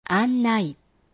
案内。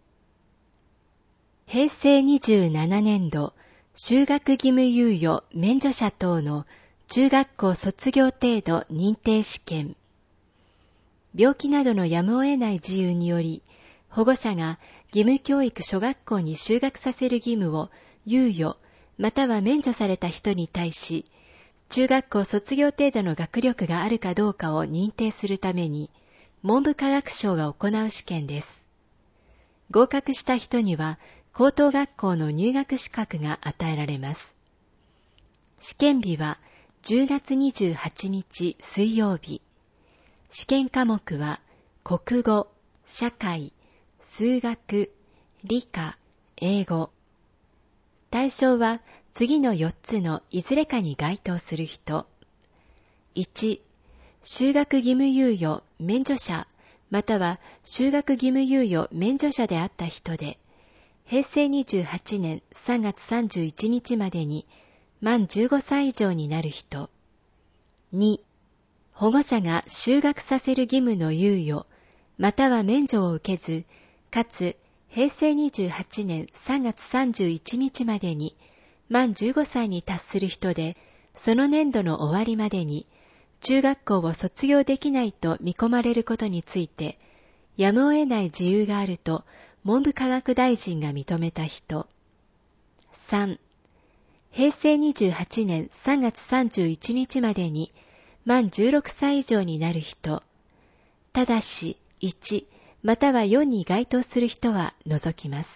平成27年度就学義務猶予免除者等の中学校卒業程度認定試験。病気などのやむを得ない事由により、保護者が義務教育諸学校に就学させる義務を猶予または免除された人に対し、中学校卒業程度の学力があるかどうかを認定するために、文部科学省が行う試験です。合格した人には、高等学校の入学資格が与えられます。試験日は10月28日水曜日。試験科目は国語、社会、数学、理科、英語。対象は次の4つのいずれかに該当する人。1、就学義務猶予免除者または就学義務猶予免除者であった人で、平成28年3月31日までに満15歳以上になる人。2、保護者が就学させる義務の猶予または免除を受けず、かつ平成28年3月31日までに満15歳に達する人で、その年度の終わりまでに中学校を卒業できないと見込まれることについて、やむを得ない事由があると文部科学大臣が認めた人。3、平成28年3月31日までに満16歳以上になる人。ただし、1、または4に該当する人は除きます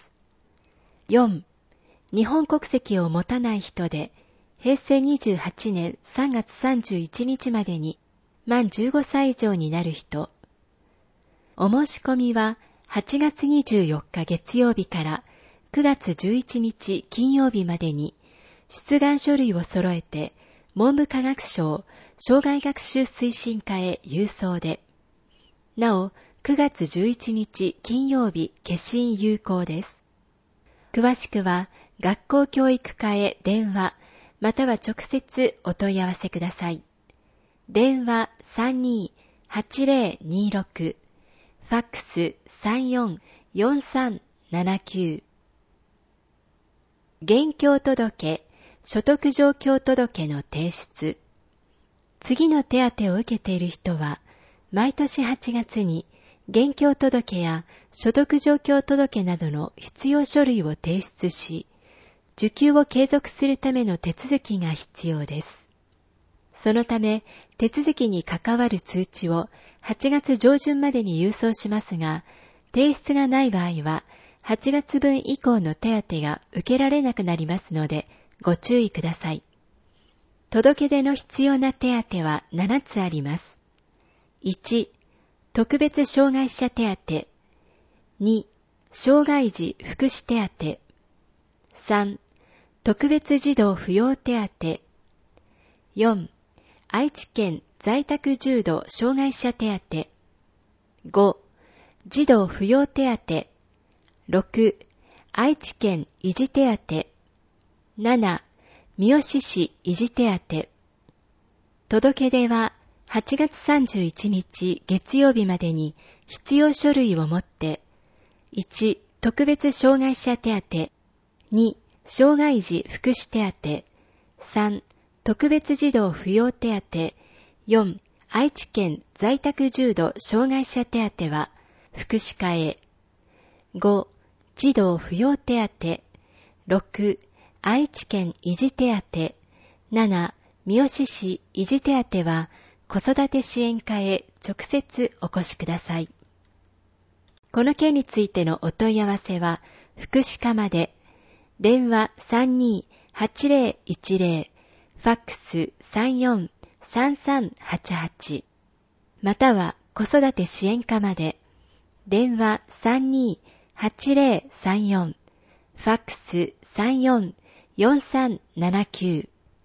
。4、日本国籍を持たない人で、平成28年3月31日までに満15歳以上になる人。お申し込みは8月24日月曜日から9月11日金曜日までに出願書類を揃えて文部科学省生涯学習推進課へ郵送で、なお9月11日金曜日消印有効です。詳しくは学校教育課へ電話または直接お問い合わせください。電話32-8026、ファックス34-4379。現況届、所得状況届の提出。次の手当を受けている人は、毎年8月に現況届や所得状況届などの必要書類を提出し、受給を継続するための手続きが必要です。そのため、手続きに関わる通知を8月上旬までに郵送しますが、提出がない場合は、8月分以降の手当が受けられなくなりますので、ご注意ください。届け出の必要な手当は7つあります。1、特別障害者手当。2、障害児福祉手当。3、特別児童扶養手当。4、愛知県在宅重度障害者手当。5、児童扶養手当。6、愛知県維持手当。7、三好市維持手当。届け出は8月31日月曜日までに必要書類を持って、1、特別障害者手当。2、障害児福祉手当。3、特別児童扶養手当。4、愛知県在宅重度障害者手当は福祉課へ。5、児童扶養手当。6、愛知県維持手当。7、三好市維持手当は子育て支援課へ直接お越しください。この件についてのお問い合わせは福祉課まで。電話32-8010、ファックス34-3388、または子育て支援課まで。電話32-8034、ファックス34-4379。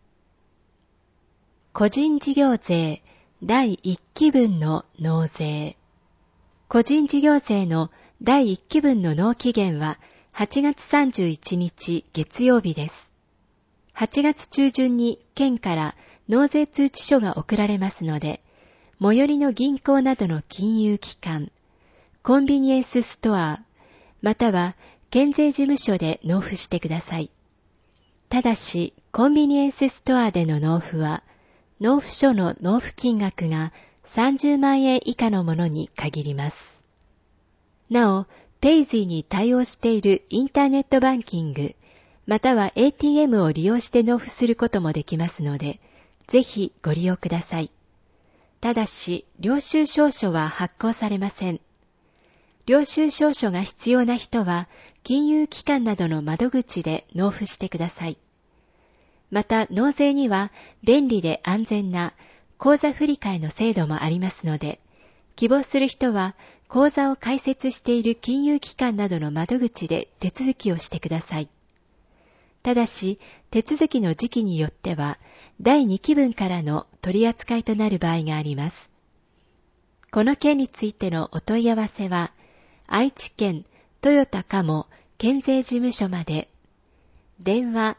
個人事業税第1期分の納税。個人事業税の第1期分の納期限は8月31日月曜日です。8月中旬に県から納税通知書が送られますので、最寄りの銀行などの金融機関、 コンビニエンスストア、または県税事務所で納付してください。ただし、コンビニエンスストアでの納付は、納付書の納付金額が30万円以下のものに限ります。なお、ペイジーに対応しているインターネットバンキング、または ATM を利用して納付することもできますので、ぜひご利用ください。ただし、領収証書は発行されません。領収証書が必要な人は、金融機関などの窓口で納付してください。また、納税には便利で安全な口座振替の制度もありますので、希望する人は口座を開設している金融機関などの窓口で手続きをしてください。ただし、手続きの時期によっては、第2期分からの取り扱いとなる場合があります。この件についてのお問い合わせは、愛知県豊田加茂県税事務所まで、電話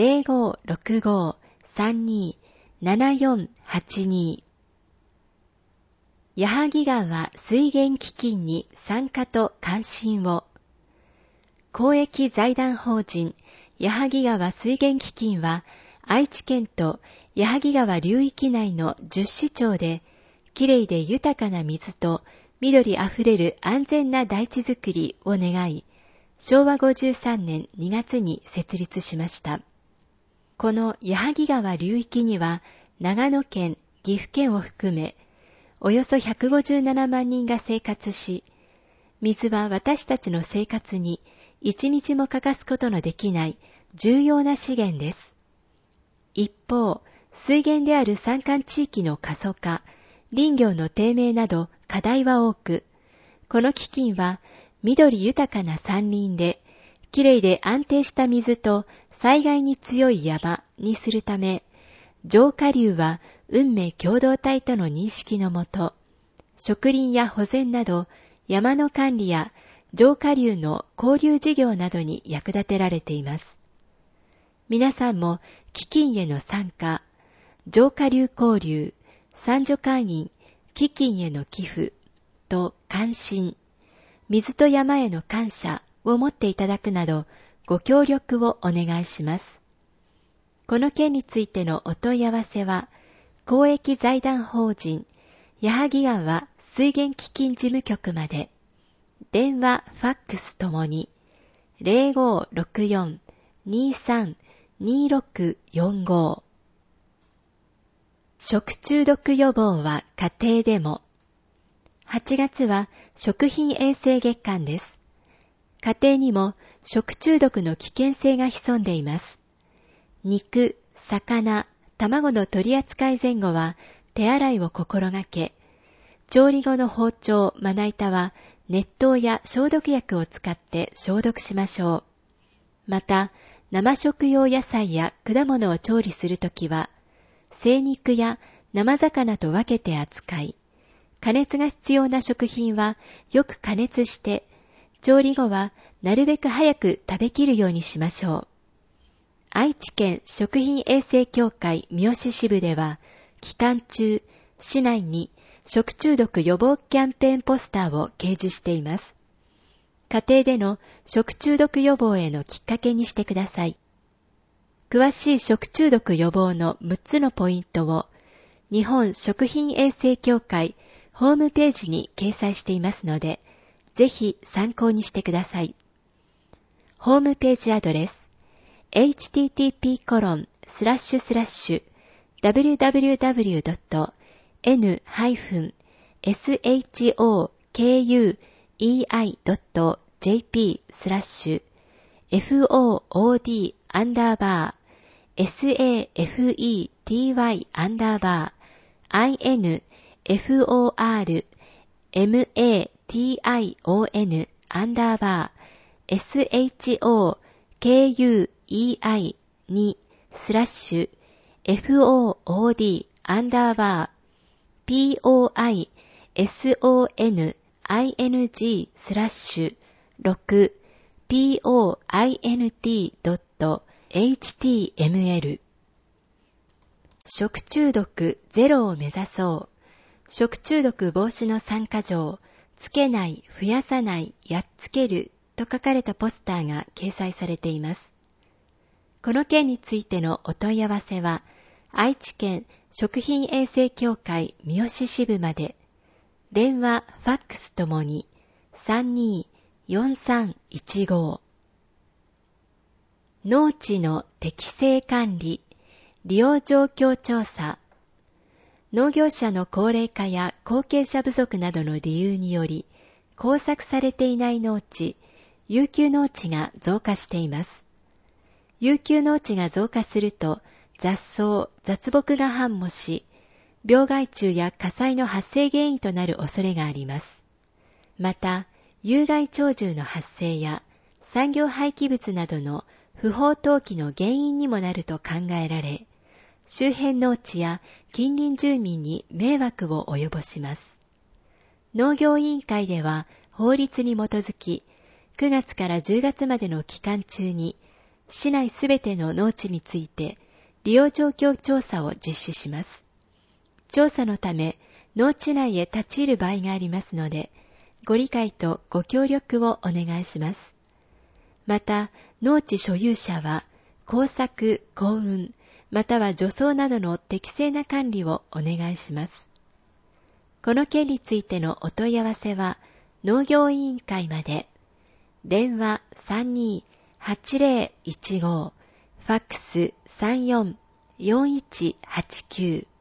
0565-32-7482 矢作川水源基金に参加と関心を。公益財団法人矢作川水源基金は、愛知県と矢作川流域内の10市町で、きれいで豊かな水と緑あふれる安全な大地づくりを願い、昭和53年2月に設立しました。この矢作川流域には、長野県、岐阜県を含め、およそ157万人が生活し、水は私たちの生活に一日も欠かすことのできない重要な資源です。一方、水源である山間地域の過疎化、林業の低迷など課題は多く、この基金は緑豊かな山林で、きれいで安定した水と災害に強い山にするため、上下流は運命共同体との認識のもと、植林や保全など山の管理や上下流の交流事業などに役立てられています。皆さんも基金への参加、上下流交流、参助会員、基金への寄付と関心、水と山への感謝を持っていただくなど、ご協力をお願いします。この件についてのお問い合わせは、公益財団法人矢作川水源基金事務局まで、電話、ファックスともに 0564-23-2645。食中毒予防は家庭でも。8月は食品衛生月間です。家庭にも食中毒の危険性が潜んでいます。肉、魚、卵の取り扱い前後は手洗いを心がけ、調理後の包丁、まな板は熱湯や消毒薬を使って消毒しましょう。また、生食用野菜や果物を調理するときは、生肉や生魚と分けて扱い、加熱が必要な食品はよく加熱して、調理後はなるべく早く食べきるようにしましょう。愛知県食品衛生協会三好支部では、期間中、市内に食中毒予防キャンペーンポスターを掲示しています。家庭での食中毒予防へのきっかけにしてください。詳しい食中毒予防の6つのポイントを、日本食品衛生協会ホームページに掲載していますので、ぜひ参考にしてください。ホームページアドレス、FOOD_FOIND.html 食中毒ゼロを目指そう。食中毒防止の3か条、 つけない、増やさない、やっつけると書かれたポスターが掲載されています。この件についてのお問い合わせは、愛知県食品衛生協会三好支部まで、電話、ファックスともに 32-4315。農地の適正管理、利用状況調査。農業者の高齢化や後継者不足などの理由により、耕作されていない農地、遊休農地が増加しています。遊休農地が増加すると、雑草、雑木が繁茂し、病害虫や火災の発生原因となる恐れがあります。また、有害鳥獣の発生や産業廃棄物などの不法投棄の原因にもなると考えられ、周辺農地や近隣住民に迷惑を及ぼします。農業委員会では法律に基づき、9月から10月までの期間中に、市内すべての農地について利用状況調査を実施します。調査のため、農地内へ立ち入る場合がありますので、ご理解とご協力をお願いします。また、農地所有者は、耕作、耕運、または除草などの適正な管理をお願いします。この件についてのお問い合わせは、農業委員会まで、電話 32-8015、ファックス 34-4189